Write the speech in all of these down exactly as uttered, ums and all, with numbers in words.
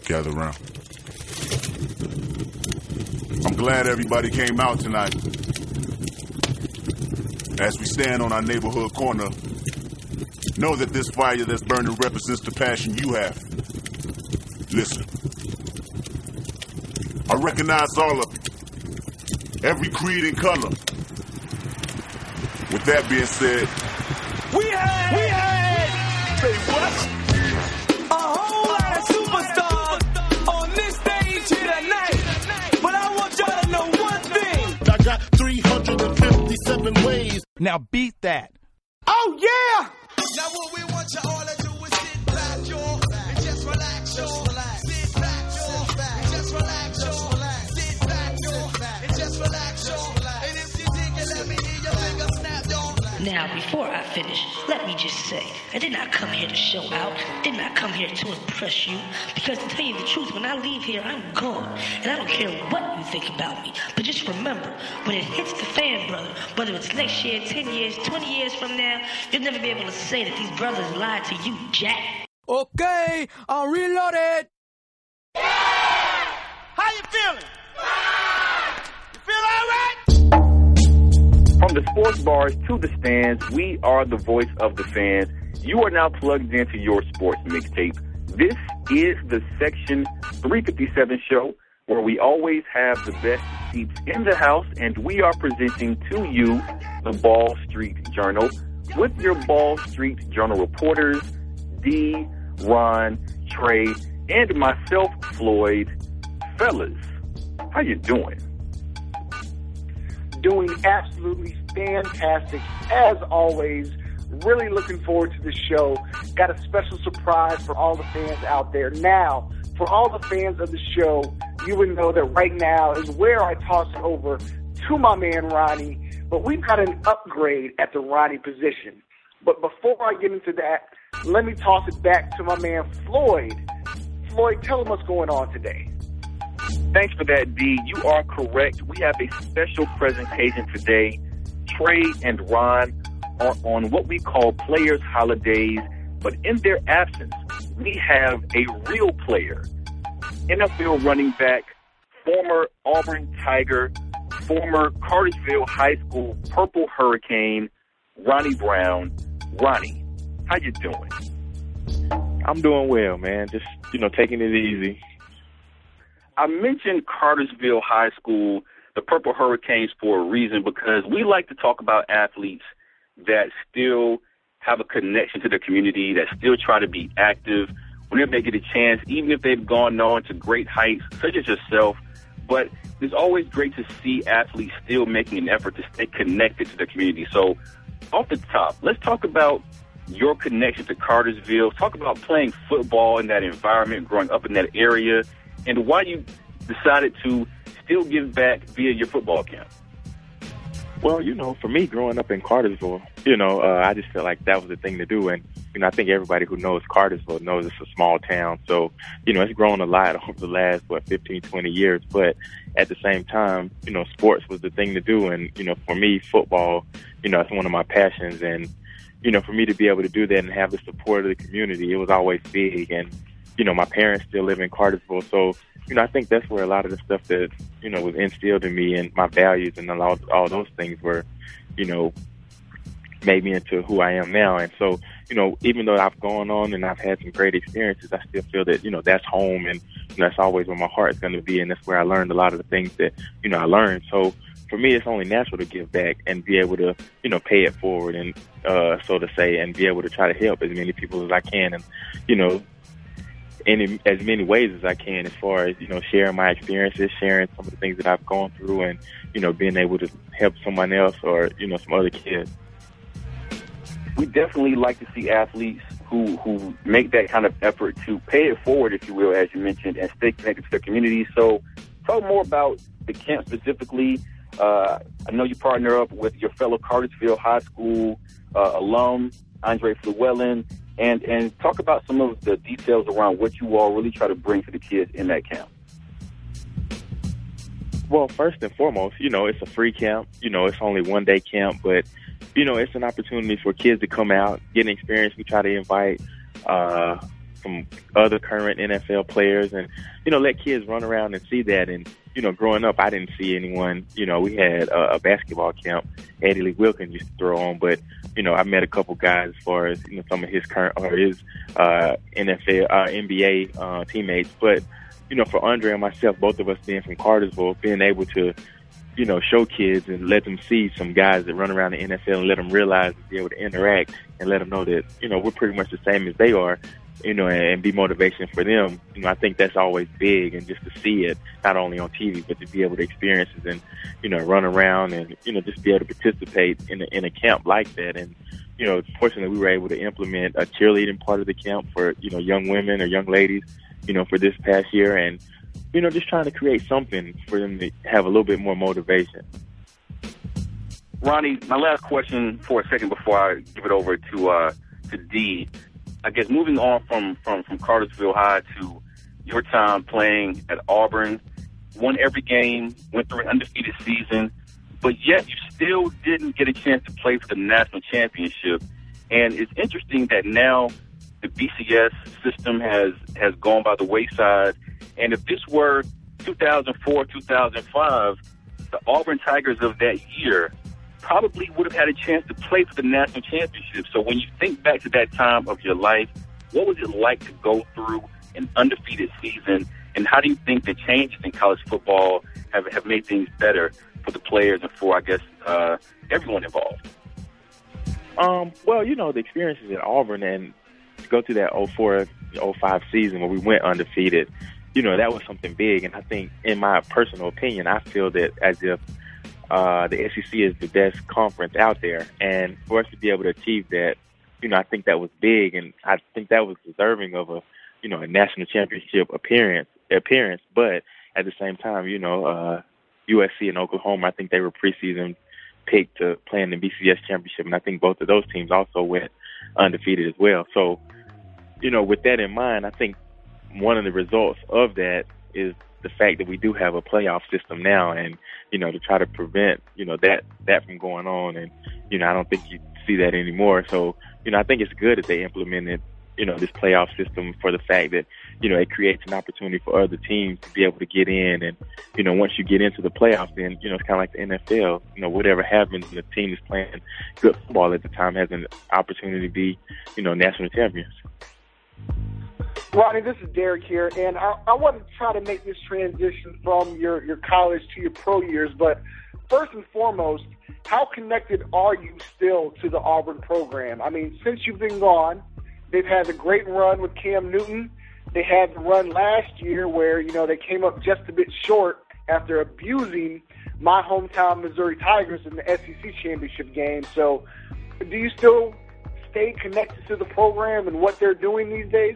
gather around. I'm glad everybody came out tonight. As we stand on our neighborhood corner, know that this fire that's burning represents the passion you have. Listen. I recognize all of you. Every creed and color. With that being said, we had, we had, say what? A whole lot of superstars on this stage here tonight. But I want y'all to know one thing. I got three hundred fifty-seven ways. Now beat that. Oh yeah! Now what we want you all to do is sit back, y'all, and just relax, y'all. Sit back, y'all, and just relax, y'all. Sit back, y'all, and just relax, y'all. And if you dig it, let me hear your finger snap, y'all. Now, before I finish, let me just say, I did not come here to show out, did not come here to impress you, because to tell you the truth, when I leave here, I'm gone, and I don't care what you think about me, but just remember, when it hits the fan, brother, whether it's next year, ten years, twenty years from now, you'll never be able to say that these brothers lied to you, Jack. Okay, I'm reloaded. Yeah! How you feeling? You feel all right? From the sports bars to the stands, we are the voice of the fans. You are now plugged into your sports mixtape. This is the Section three fifty-seven show, where we always have the best seats in the house, and we are presenting to you the Ball Street Journal with your Ball Street Journal reporters, D, Ron, Trey, and myself, Floyd. Fellas, how you doing? Doing absolutely fantastic, as always. Really looking forward to the show. Got a special surprise for all the fans out there. Now, for all the fans of the show, you would know that right now is where I toss it over to my man Ronnie. But we've got an upgrade at the Ronnie position. But before I get into that, let me toss it back to my man Floyd. Floyd, tell him what's going on today. Thanks for that, D. You are correct. We have a special presentation today. Trey and Ron are on what we call Players' Holidays, but in their absence, we have a real player, N F L running back, former Auburn Tiger, former Cartersville High School Purple Hurricane, Ronnie Brown. Ronnie, how you doing? I'm doing well, man. Just, you know, taking it easy. I mentioned Cartersville High School, the Purple Hurricanes, for a reason, because we like to talk about athletes that still have a connection to the community, that still try to be active whenever they get a chance, even if they've gone on to great heights, such as yourself. But it's always great to see athletes still making an effort to stay connected to the community. So off the top, let's talk about your connection to Cartersville. Talk about playing football in that environment, growing up in that area, and why you decided to still give back via your football camp. Well, you know, for me, growing up in Cartersville, you know, uh, I just felt like that was the thing to do. And, you know, I think everybody who knows Cartersville knows it's a small town. So, you know, it's grown a lot over the last, what, fifteen, twenty years. But at the same time, you know, sports was the thing to do. And, you know, for me, football, you know, it's one of my passions. And, you know, for me to be able to do that and have the support of the community, it was always big. And, you know, my parents still live in Cartersville. So, you know, I think that's where a lot of the stuff that, you know, was instilled in me and my values and all, all those things were, you know, made me into who I am now. And so, you know, even though I've gone on and I've had some great experiences, I still feel that, you know, that's home, and you know, that's always where my heart is going to be. And that's where I learned a lot of the things that, you know, I learned. So for me, it's only natural to give back and be able to, you know, pay it forward and, uh, so to say, and be able to try to help as many people as I can. And, you know, in as many ways as I can, as far as, you know, sharing my experiences, sharing some of the things that I've gone through, and, you know, being able to help someone else or, you know, some other kids. We definitely like to see athletes who, who make that kind of effort to pay it forward, if you will, as you mentioned, and stay connected to the community. So talk more about the camp specifically. Uh, I know you partner up with your fellow Cartersville High School uh, alum, Andre Flewellen, and, and talk about some of the details around what you all really try to bring to the kids in that camp. Well, first and foremost, you know, it's a free camp. You know, it's only one day camp, but, you know, it's an opportunity for kids to come out, get an experience. We try to invite, uh, some other current N F L players, and, you know, let kids run around and see that. And, you know, growing up, I didn't see anyone. You know, we had a, a basketball camp Eddie Lee Wilkins used to throw on, but, you know, I met a couple guys as far as, you know, some of his current or his uh, N F L, uh, N B A uh, teammates. But, you know, for Andre and myself, both of us being from Cartersville, being able to, you know, show kids and let them see some guys that run around the N F L and let them realize and be able to interact and let them know that, you know, we're pretty much the same as they are, you know, and, and be motivation for them. You know, I think that's always big, and just to see it, not only on T V, but to be able to experience it and, you know, run around and, you know, just be able to participate in a, in a camp like that. And, you know, fortunately, we were able to implement a cheerleading part of the camp for, you know, young women or young ladies, you know, for this past year. And, you know, just trying to create something for them to have a little bit more motivation. Ronnie, my last question for a second before I give it over to uh, to D. I guess moving on from, from, from Cartersville High to your time playing at Auburn, won every game, went through an undefeated season, but yet you still didn't get a chance to play for the national championship. And it's interesting that now the B C S system has, has gone by the wayside. And if this were two thousand four, two thousand five, the Auburn Tigers of that year probably would have had a chance to play for the national championship. So when you think back to that time of your life, what was it like to go through an undefeated season? And how do you think the changes in college football have, have made things better for the players and for, I guess, uh, everyone involved? Um, well, you know, the experiences at Auburn and to go through that oh four, oh five season where we went undefeated, you know, that was something big. And I think, in my personal opinion, I feel that as if uh, the S E C is the best conference out there. And for us to be able to achieve that, you know, I think that was big. And I think that was deserving of a, you know, a national championship appearance. appearance. But at the same time, you know, uh, U S C and Oklahoma, I think they were preseason picked to play in the B C S championship. And I think both of those teams also went undefeated as well. So, you know, with that in mind, I think one of the results of that is the fact that we do have a playoff system now, and, you know, to try to prevent, you know, that, that from going on. And, you know, I don't think you see that anymore. So, you know, I think it's good that they implemented, you know, this playoff system for the fact that, you know, it creates an opportunity for other teams to be able to get in. And, you know, once you get into the playoffs, then, you know, it's kind of like the N F L. You know, whatever happens, the team is playing good football at the time has an opportunity to be, you know, national champions. Ronnie, this is Derek here, and I, I want to try to make this transition from your, your college to your pro years, but first and foremost, how connected are you still to the Auburn program? I mean, since you've been gone, they've had a great run with Cam Newton. They had the run last year where, you know, they came up just a bit short after abusing my hometown Missouri Tigers in the S E C championship game. So do you still stay connected to the program and what they're doing these days?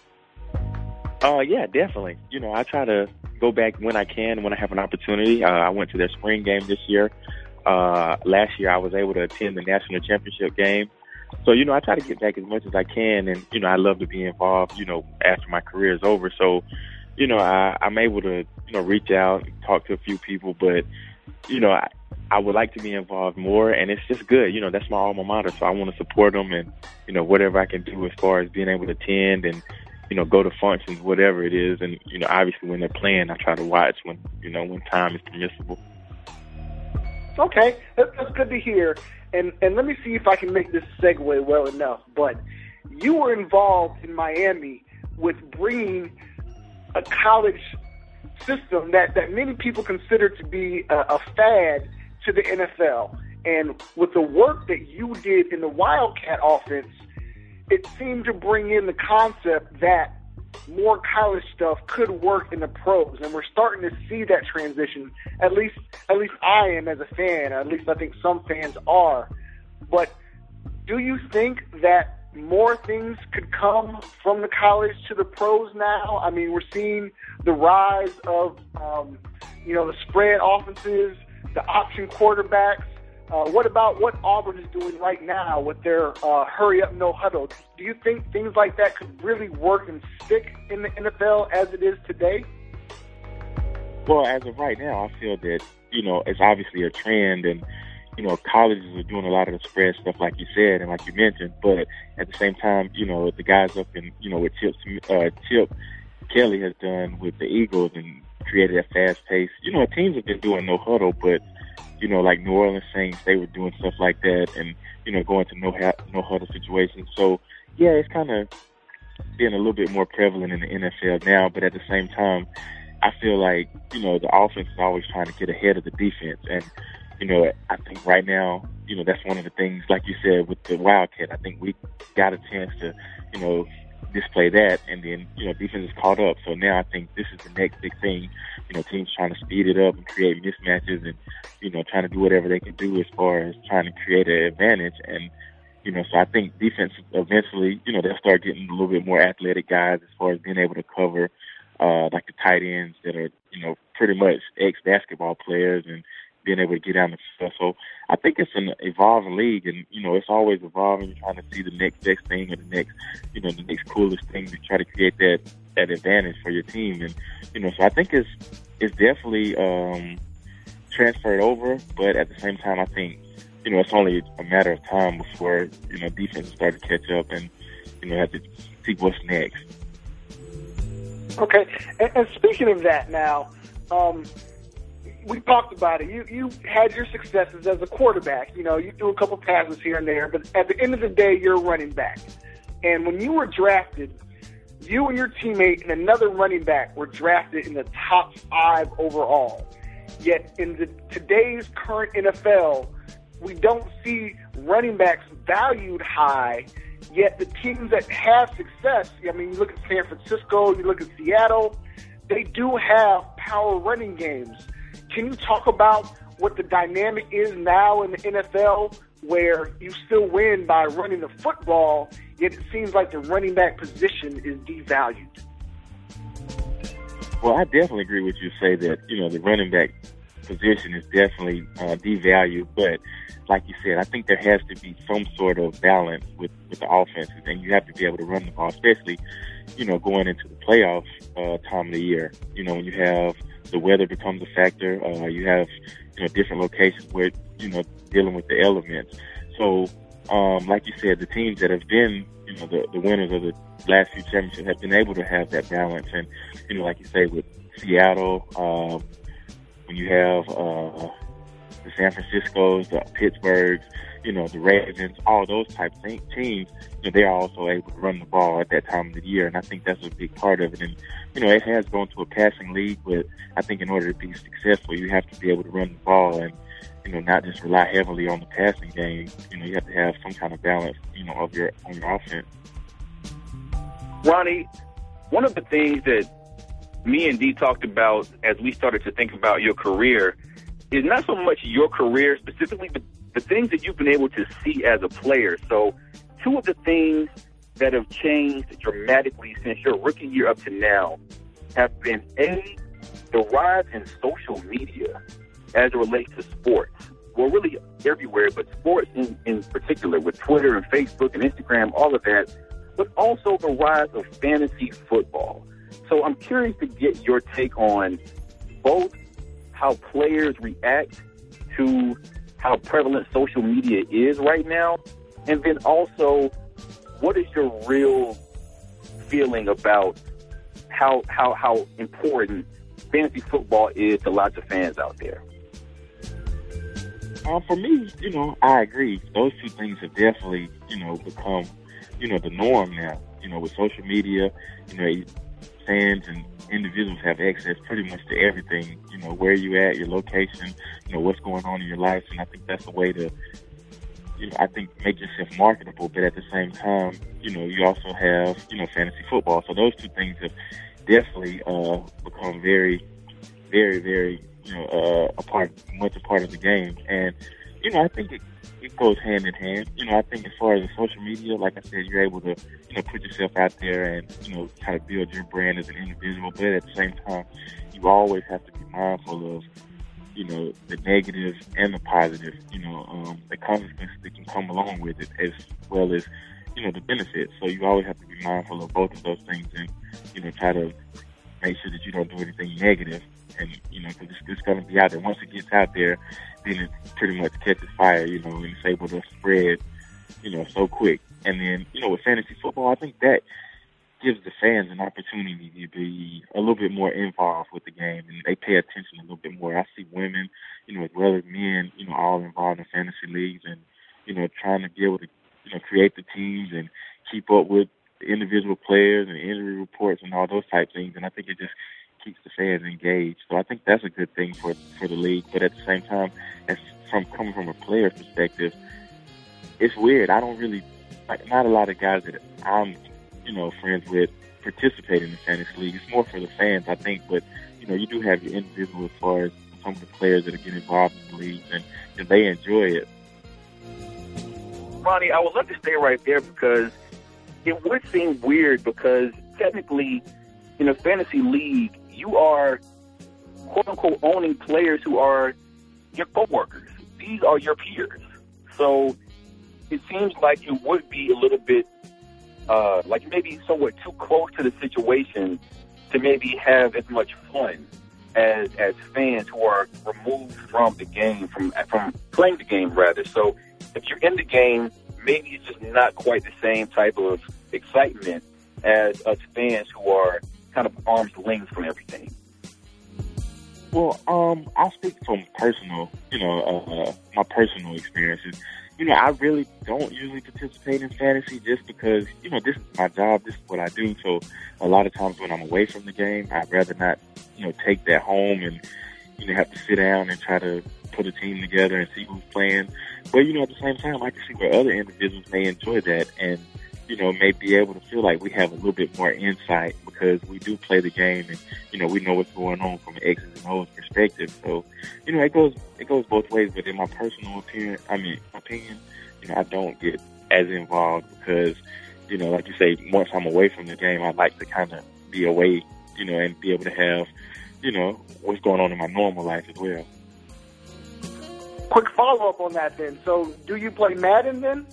Oh, uh, yeah, definitely. You know, I try to go back when I can, when I have an opportunity. Uh, I went to their spring game this year. Uh, last year I was able to attend the national championship game. So, you know, I try to get back as much as I can, and, you know, I love to be involved, you know, after my career is over. So, you know, I, I'm able to, you know, reach out and talk to a few people, but, you know, I, I would like to be involved more, and it's just good. You know, that's my alma mater, so I want to support them and, you know, whatever I can do as far as being able to attend and, you know, go to functions, whatever it is. And, you know, obviously when they're playing, I try to watch when, you know, when time is permissible. Okay, that's, that's good to hear. And and let me see if I can make this segue well enough. But you were involved in Miami with bringing a college system that, that many people consider to be a, a fad to the N F L. And with the work that you did in the Wildcat offense, it seemed to bring in the concept that more college stuff could work in the pros, and we're starting to see that transition. At least, at least I am as a fan. At least I think some fans are. But do you think that more things could come from the college to the pros now? I mean, we're seeing the rise of, um, you know, the spread offenses, the option quarterbacks. Uh, what about what Auburn is doing right now with their uh, hurry-up, no-huddle? Do you think things like that could really work and stick in the N F L as it is today? Well, as of right now, I feel that, you know, it's obviously a trend, and, you know, colleges are doing a lot of the spread stuff, like you said, and like you mentioned. But at the same time, you know, the guys up in, you know, what Chip, uh, Chip Kelly has done with the Eagles and created a fast pace. You know, teams have been doing no huddle, but, you know, like New Orleans Saints, they were doing stuff like that and, you know, going to no, ha- no huddle situations. So, yeah, it's kind of being a little bit more prevalent in the N F L now, but at the same time, I feel like, you know, the offense is always trying to get ahead of the defense. And, you know, I think right now, you know, that's one of the things, like you said, with the Wildcat, I think we got a chance to, you know, display that, and then, you know, defense is caught up. So now I think this is the next big thing, you know, teams trying to speed it up and create mismatches and, you know, trying to do whatever they can do as far as trying to create an advantage. And, you know, so I think defense eventually, you know, they'll start getting a little bit more athletic guys as far as being able to cover, uh, like the tight ends that are, you know, pretty much ex-basketball players and being able to get down the field. So I think it's an evolving league, and, you know, it's always evolving. You're trying to see the next best thing or the next, you know, the next coolest thing to try to create that, that advantage for your team. And, you know, so I think it's, it's definitely, um, transferred over, but at the same time, I think, you know, it's only a matter of time before, you know, defense start to catch up and, you know, have to see what's next. Okay. And, and speaking of that now, um, we talked about it. You you had your successes as a quarterback. You know, you threw a couple passes here and there, but at the end of the day, you're a running back. And when you were drafted, you and your teammate and another running back were drafted in the top five overall. Yet in the, today's current N F L, we don't see running backs valued high, yet the teams that have success, I mean, you look at San Francisco, you look at Seattle, they do have power running games. Can you talk about what the dynamic is now in the N F L where you still win by running the football, yet it seems like the running back position is devalued? Well, I definitely agree with you say that, you know, the running back position is definitely uh, devalued, but like you said, I think there has to be some sort of balance with, with the offenses, and you have to be able to run the ball, especially, you know, going into the playoff uh, time of the year. You know, when you have the weather becomes a factor, uh, you have, you know, different locations where, you know, dealing with the elements. So, um, like you said, the teams that have been, you know, the, the winners of the last few championships have been able to have that balance. And, you know, like you say, with Seattle, uh, when you have uh, the San Franciscos, the Pittsburghs, you know, the Ravens, all those types of teams, you know, they're also able to run the ball at that time of the year. And I think that's a big part of it. And, you know, it has gone to a passing league, but I think in order to be successful, you have to be able to run the ball and, you know, not just rely heavily on the passing game. You know, you have to have some kind of balance, you know, of your, on your offense. Ronnie, one of the things that me and Dee talked about as we started to think about your career is not so much your career specifically, but the things that you've been able to see as a player. So two of the things that have changed dramatically since your rookie year up to now have been, A, the rise in social media as it relates to sports. Well, really everywhere, but sports in, in particular, with Twitter and Facebook and Instagram, all of that, but also the rise of fantasy football. So I'm curious to get your take on both how players react to how prevalent social media is right now, and then also what is your real feeling about how how how important fantasy football is to lots of fans out there? Uh, for me, you know, I agree. Those two things have definitely, you know, become, you know, the norm now. You know, with social media, you know, fans and individuals have access pretty much to everything, you know, where you at, your location, you know, what's going on in your life. And I think that's the way to, you know, I think make yourself marketable. But at the same time, you know, you also have, you know, fantasy football. So those two things have definitely uh, become very, very, very, you know, uh, a part, much a part of the game. And, you know, I think it, it goes hand in hand. You know, I think as far as the social media, like I said, you're able to, you know, put yourself out there and, you know, kind of build your brand as an individual. But at the same time, you always have to be mindful of, you know, the negative and the positive, you know, um, the consequences that can come along with it, as well as, you know, the benefits. So you always have to be mindful of both of those things and, you know, try to make sure that you don't do anything negative. And, you know, because it's, it's going to be out there. Once it gets out there, then it pretty much catches fire, you know, and it's able to spread, you know, so quick. And then, you know, with fantasy football, I think that gives the fans an opportunity to be a little bit more involved with the game, and they pay attention a little bit more. I see women, you know, as well as men, you know, all involved in fantasy leagues and, you know, trying to be able to, you know, create the teams and keep up with the individual players and injury reports and all those type things. And I think it just keeps the fans engaged. So I think that's a good thing for for the league. But at the same time, as from coming from a player's perspective, it's weird. I don't really, like, not a lot of guys that I'm, you know, friends with participate in the fantasy league. It's more for the fans, I think. But, you know, you do have your individual as far as some of the players that are getting involved in the league, and, and they enjoy it. Ronnie, I would love to stay right there because it would seem weird because technically in a fantasy league, you are, quote-unquote, owning players who are your coworkers. These are your peers. So it seems like it would be a little bit, uh, like maybe somewhat too close to the situation to maybe have as much fun as as fans who are removed from the game, from from playing the game, rather. So if you're in the game, maybe it's just not quite the same type of excitement as us fans who are kind of arm's length from everything. Well, um, I'll speak from personal, you know, uh, my personal experiences. You know, I really don't usually participate in fantasy just because, you know, this is my job, this is what I do. So a lot of times when I'm away from the game, I'd rather not, you know, take that home and, you know, have to sit down and try to put a team together and see who's playing. But, you know, at the same time, I can see where other individuals may enjoy that and, you know, may be able to feel like we have a little bit more insight because we do play the game and, you know, we know what's going on from an X's and O's perspective. So, you know, it goes it goes both ways. But in my personal opinion, I mean, opinion, you know, I don't get as involved because, you know, like you say, once I'm away from the game, I like to kind of be away, you know, and be able to have, you know, what's going on in my normal life as well. Quick follow-up on that then. So do you play Madden then?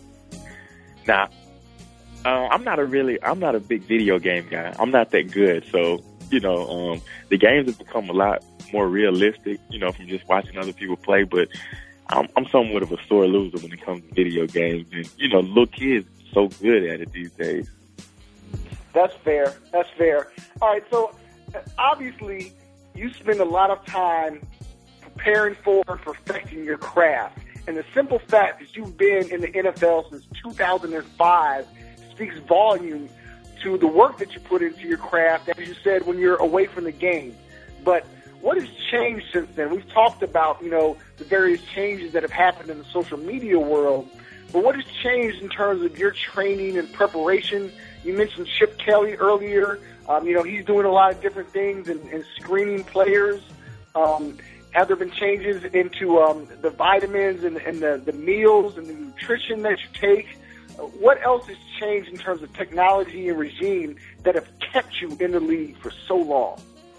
Nah. Uh, I'm not a really, I'm not a big video game guy. I'm not that good. So, you know, um, the games have become a lot more realistic, you know, from just watching other people play. But I'm, I'm somewhat of a sore loser when it comes to video games. And, you know, little kids are so good at it these days. That's fair. That's fair. All right. So obviously you spend a lot of time preparing for and perfecting your craft. And the simple fact that you've been in the N F L since two thousand five speaks volume to the work that you put into your craft, as you said, when you're away from the game. But what has changed since then? We've talked about, you know, the various changes that have happened in the social media world, but what has changed in terms of your training and preparation? You mentioned Chip Kelly earlier. Um, you know, he's doing a lot of different things and, and screening players. Um, have there been changes into um, the vitamins and, and the, the meals and the nutrition that you take? What else has changed in terms of technology and regime that have kept you in the league for so long?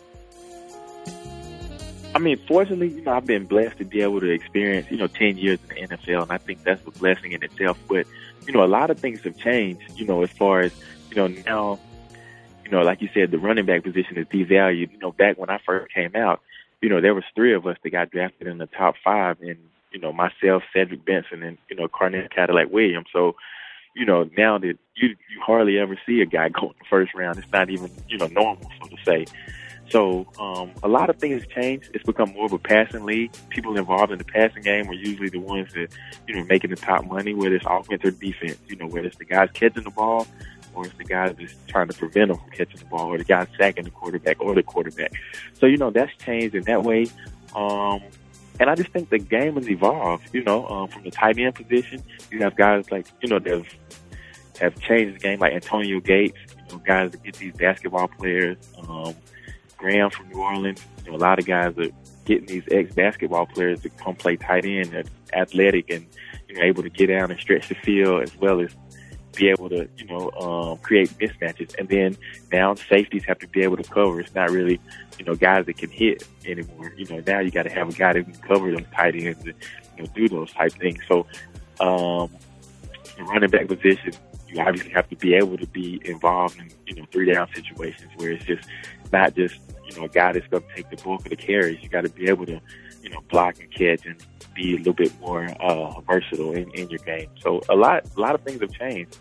I mean, fortunately, you know, I've been blessed to be able to experience, you know, ten years in the N F L, and I think that's a blessing in itself. But, you know, a lot of things have changed, you know, as far as, you know, now, you know, like you said, the running back position is devalued. You know, back when I first came out, you know, there was three of us that got drafted in the top five, and, you know, myself, Cedric Benson, and, you know, Carnell Cadillac Williams. So, you know, now that you you hardly ever see a guy go in the first round. It's not even, you know, normal, so to say. So um, a lot of things changed. It's become more of a passing league. People involved in the passing game are usually the ones that, you know, making the top money, whether it's offense or defense, you know, whether it's the guys catching the ball or it's the guys just trying to prevent them from catching the ball or the guys sacking the quarterback or the quarterback. So, you know, that's changed in that way. Um, and I just think the game has evolved, you know, um, from the tight end position. You have guys like, you know, that have, have changed the game, like Antonio Gates, you know, guys that get these basketball players, um, Graham from New Orleans. You know, a lot of guys are getting these ex-basketball players to come play tight end and athletic and, you know, able to get down and stretch the field as well as be able to, you know, um, create mismatches. And then now safeties have to be able to cover. It's not really, you know, guys that can hit anymore. You know, now you got to have a guy that can cover those tight ends and, you know, do those type things. So, um, the running back position, you obviously have to be able to be involved in, you know, three down situations where it's just not just, you know, a guy that's going to take the bulk of the carries. You got to be able to, you know, block and catch and be a little bit more uh, versatile in, in your game. So a lot, a lot of things have changed.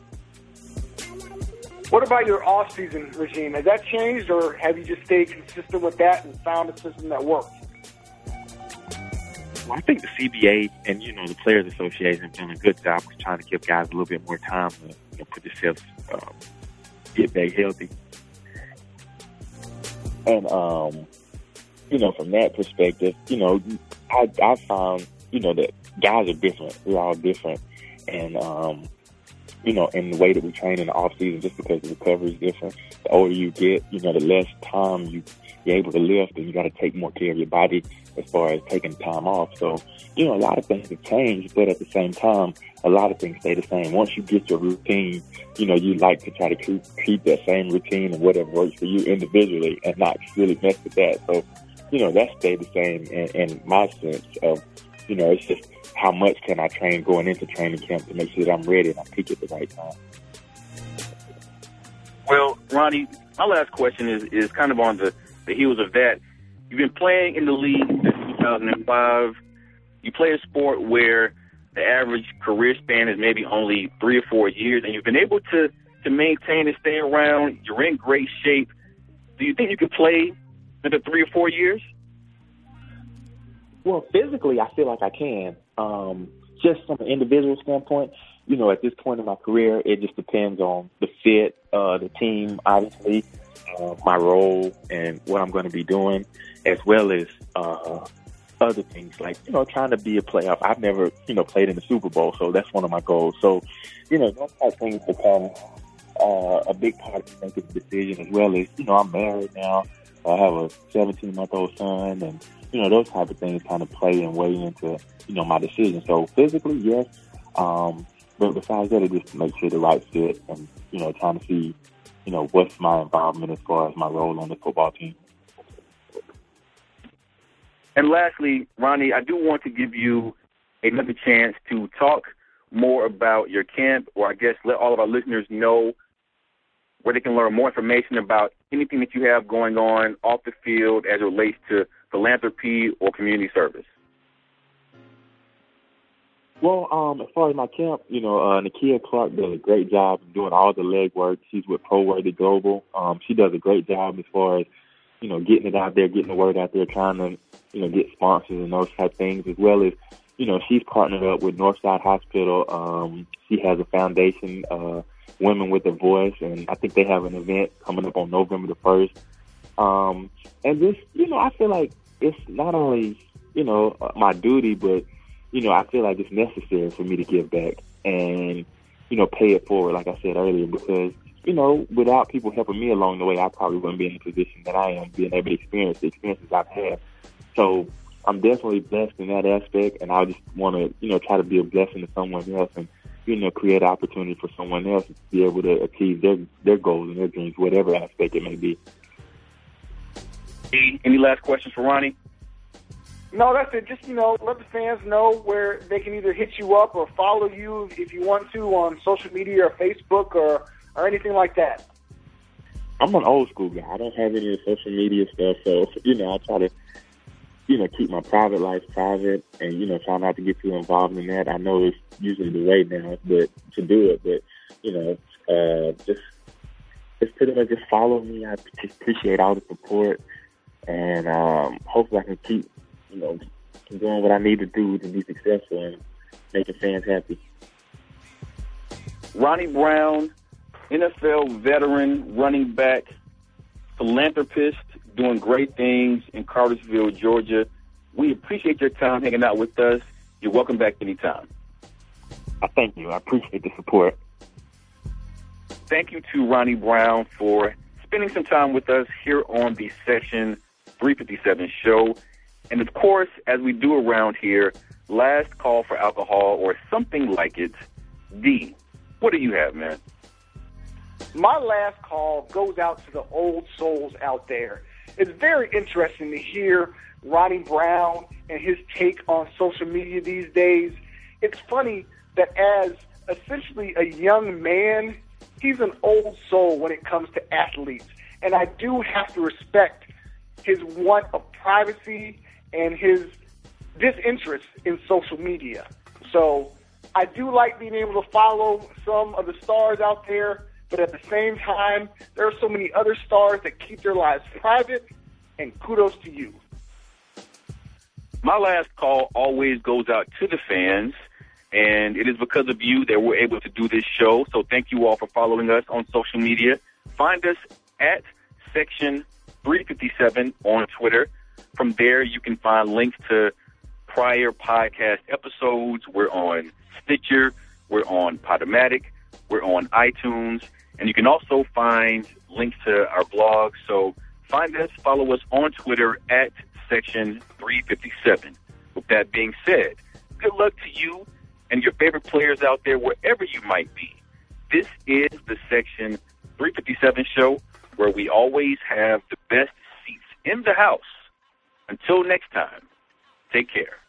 What about your off-season regime? Has that changed, or have you just stayed consistent with that and found a system that works? Well, I think the C B A and, you know, the Players Association have done a good job of trying to give guys a little bit more time to, you know, put themselves, um, get back healthy. And, um, you know, from that perspective, you know, I, I found, you know, that guys are different. We're all different. And, um, you know, in the way that we train in the off season, just because the recovery is different. The older you get, you know, the less time you, you're able to lift, and you got to take more care of your body as far as taking time off. So, you know, a lot of things have changed, but at the same time, a lot of things stay the same. Once you get your routine, you know, you like to try to keep, keep that same routine and whatever works for you individually and not really mess with that. So, you know, that stayed the same in, in my sense of, you know, it's just how much can I train going into training camp to make sure that I'm ready and I peak at the right time. Well, Ronnie, my last question is, is kind of on the, the heels of that. You've been playing in the league since two thousand five. You play a sport where the average career span is maybe only three or four years, and you've been able to, to maintain and stay around. You're in great shape. Do you think you could play another three or four years? Well, physically, I feel like I can. Um, just from an individual standpoint, you know, at this point in my career, it just depends on the fit, uh, the team, obviously, uh, my role and what I'm going to be doing, as well as uh, other things like, you know, trying to be a playoff. I've never, you know, played in the Super Bowl, so that's one of my goals. So, you know, those type of things become uh, a big part of making the decision, as well as, you know, I'm married now. I have a seventeen-month-old son, and, you know, those type of things kind of play and weigh into, you know, my decision. So physically, yes. Um, but besides that, it just to make sure the right fit and, you know, trying to see, you know, what's my involvement as far as my role on the football team. And lastly, Ronnie, I do want to give you another chance to talk more about your camp, or I guess let all of our listeners know where they can learn more information about anything that you have going on off the field as it relates to philanthropy or community service. Well, um, as far as my camp, you know, uh, Nakia Clark does a great job of doing all the legwork. She's with ProWorthy Global. Um, she does a great job as far as, you know, getting it out there, getting the word out there, trying to, you know, get sponsors and those type of things, as well as, you know, she's partnered up with Northside Hospital. Um, she has a foundation, uh, Women with a Voice, and I think they have an event coming up on November the first. Um, and just, you know, I feel like it's not only, you know, my duty, but, you know, I feel like it's necessary for me to give back and, you know, pay it forward, like I said earlier, because, you know, without people helping me along the way, I probably wouldn't be in the position that I am, being able to experience the experiences I've had. So I'm definitely blessed in that aspect, and I just want to, you know, try to be a blessing to someone else and, you know, create opportunity for someone else to be able to achieve their their goals and their dreams, whatever aspect it may be. Any last questions for Ronnie? No, that's it. Just, you know, let the fans know where they can either hit you up or follow you if you want to on social media or Facebook or, or anything like that. I'm an old school guy. I don't have any social media stuff, so, you know, I try to, you know, keep my private life private and, you know, try not to get too involved in that. I know it's usually the way now but to do it, but, you know, uh, just, just pretty much just follow me. I just appreciate all the support, and um, hopefully I can keep, you know, doing what I need to do to be successful and making fans happy. Ronnie Brown, N F L veteran, running back, philanthropist, doing great things in Cartersville, Georgia. We appreciate your time hanging out with us. You're welcome back anytime. I thank you. I appreciate the support. Thank you to Ronnie Brown for spending some time with us here on the Section three fifty-seven show. And, of course, as we do around here, last call for alcohol or something like it. D, what do you have, man? My last call goes out to the old souls out there. It's very interesting to hear Ronnie Brown and his take on social media these days. It's funny that as essentially a young man. He's an old soul when it comes to athletes. And I do have to respect his want of privacy and his disinterest in social media. So I do like being able to follow some of the stars out there, but at the same time, there are so many other stars that keep their lives private, and kudos to you. My last call always goes out to the fans, and it is because of you that we're able to do this show. So thank you all for following us on social media. Find us at Section three fifty-seven on Twitter. From there, you can find links to prior podcast episodes. We're on Stitcher. We're on Podomatic. We're on iTunes. And you can also find links to our blog. So find us, follow us on Twitter at Section three fifty-seven. With that being said, good luck to you and your favorite players out there, wherever you might be. This is the Section three fifty-seven show, where we always have the best seats in the house. Until next time, take care.